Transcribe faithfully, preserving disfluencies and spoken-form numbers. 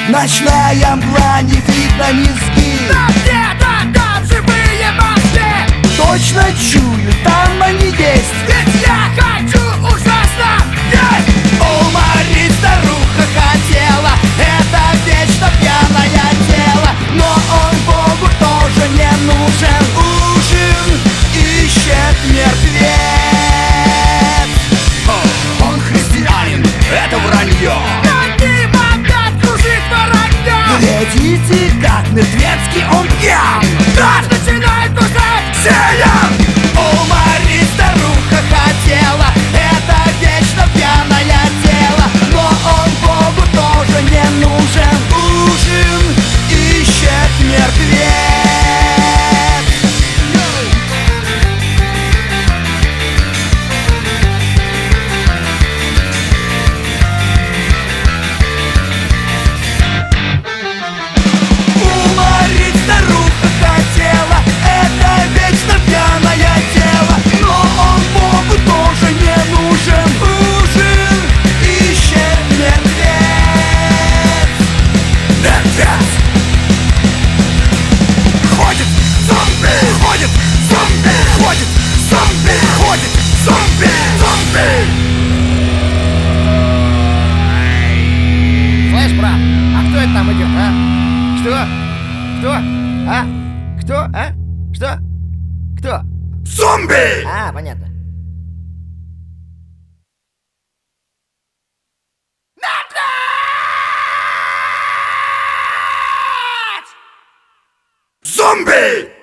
Ночная мгла, не видно низги. Там где-то там живые маски. Точно чую, там они есть. Ведь я хочу ужасно есть. Уморить старуха хотела, это вечно пьяное тело. Но он Богу тоже не нужен. Ужин ищет мертвец. Он христианин, это вранье. Над ним опять кружит воронье. Глядите, как мертвецкий он пьян. Аж начинает кусать сеем. Уморить старуха хотела, это вечно пьяное тело. Но он Богу тоже не нужен. Ужин ищет мертвец. Уморить старуха хотела, это вечно пьяное тело. Но он Богу тоже не нужен. Ужин ищет мертвец. Мертвец! Ходит зомби! Ходит зомби! Ходит зомби! Ходит зомби! Зомби! Слышь, брат, а кто это там идет, а? Что? Кто? А? Кто? А? Что? Кто? Зомби! А, понятно. Зомби!